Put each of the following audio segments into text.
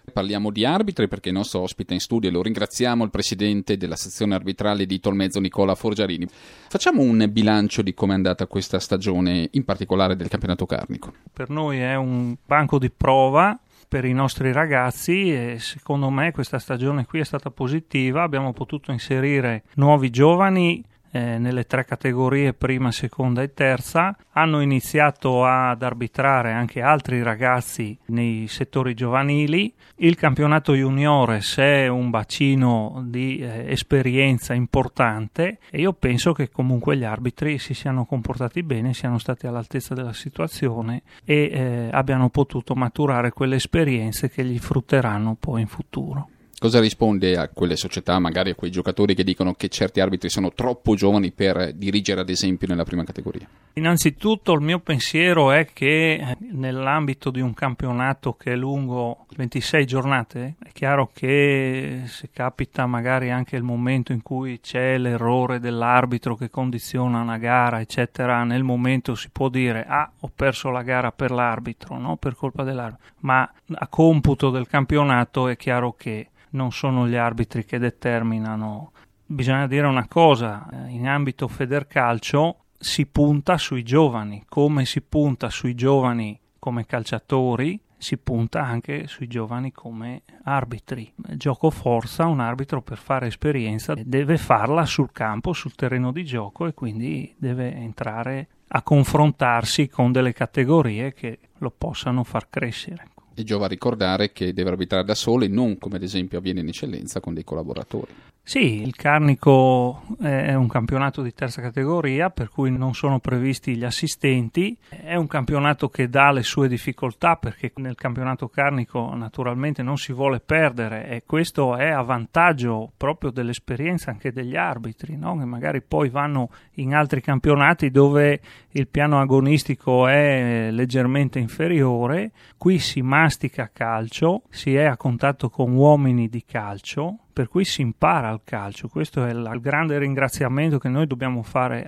Parliamo di arbitri perché il nostro ospite in studio, e lo ringraziamo, il presidente della sezione arbitrale di Tolmezzo, Nicola Forgiarini. Facciamo un bilancio di come è andata questa stagione, in particolare del campionato carnico. Per noi è un banco di prova per i nostri ragazzi e secondo me questa stagione qui è stata positiva. Abbiamo potuto inserire nuovi giovani nelle 3 categorie, prima, seconda e terza. Hanno iniziato ad arbitrare anche altri ragazzi nei settori giovanili. Il campionato juniores è un bacino di esperienza importante e io penso che comunque gli arbitri si siano comportati bene, siano stati all'altezza della situazione e abbiano potuto maturare quelle esperienze che gli frutteranno poi in futuro. Cosa risponde a quelle società, magari a quei giocatori che dicono che certi arbitri sono troppo giovani per dirigere ad esempio nella prima categoria? Innanzitutto il mio pensiero è che nell'ambito di un campionato che è lungo 26 giornate, è chiaro che se capita magari anche il momento in cui c'è l'errore dell'arbitro che condiziona una gara, eccetera, nel momento si può dire ho perso la gara per l'arbitro, no? Per colpa dell'arbitro, ma a computo del campionato è chiaro che non sono gli arbitri che determinano. Bisogna dire una cosa, in ambito Federcalcio si punta sui giovani, come si punta sui giovani come calciatori, si punta anche sui giovani come arbitri. Gioco forza, un arbitro per fare esperienza deve farla sul campo, sul terreno di gioco e quindi deve entrare a confrontarsi con delle categorie che lo possano far crescere. E giova ricordare che deve arbitrare da solo e non, come ad esempio avviene in eccellenza, con dei collaboratori. Sì, il Carnico è un campionato di terza categoria per cui non sono previsti gli assistenti, è un campionato che dà le sue difficoltà perché nel campionato Carnico naturalmente non si vuole perdere e questo è a vantaggio proprio dell'esperienza anche degli arbitri, no? Che magari poi vanno in altri campionati dove il piano agonistico è leggermente inferiore, qui si mastica calcio, si è a contatto con uomini di calcio, per cui si impara al calcio. Questo è il grande ringraziamento che noi dobbiamo fare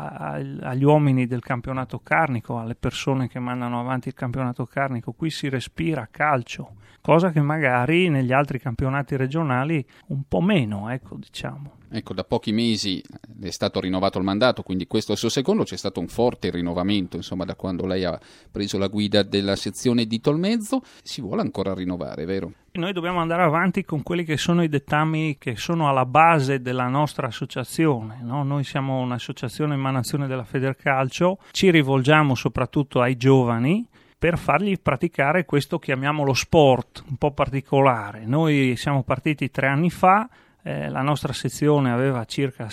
agli uomini del campionato carnico, alle persone che mandano avanti il campionato carnico. Qui si respira calcio, cosa che magari negli altri campionati regionali un po' meno, diciamo. Ecco, da pochi mesi è stato rinnovato il mandato, quindi questo è il suo secondo, c'è stato un forte rinnovamento, insomma, da quando lei ha preso la guida della sezione di Tolmezzo. Si vuole ancora rinnovare, vero? Noi dobbiamo andare avanti con quelli che sono i dettami che sono alla base della nostra associazione, no? Noi siamo un'associazione emanazione della Federcalcio, ci rivolgiamo soprattutto ai giovani per fargli praticare questo, chiamiamolo sport, un po' particolare. Noi siamo partiti 3 anni fa, la nostra sezione aveva circa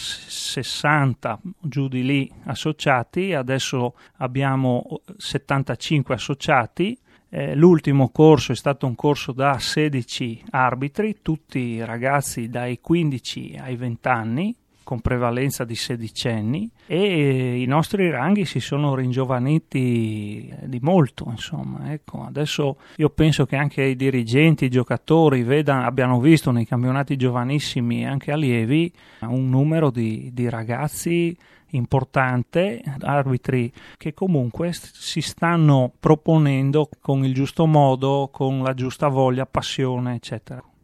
60 giù di lì associati, adesso abbiamo 75 associati. L'ultimo corso è stato un corso da 16 arbitri, tutti ragazzi dai 15 ai 20 anni, con prevalenza di sedicenni, e i nostri ranghi si sono ringiovaniti di molto, insomma. Ecco, adesso io penso che anche i dirigenti, i giocatori abbiano visto nei campionati giovanissimi e anche allievi un numero di ragazzi importante, arbitri che comunque si stanno proponendo con il giusto modo, con la giusta voglia, passione, eccetera.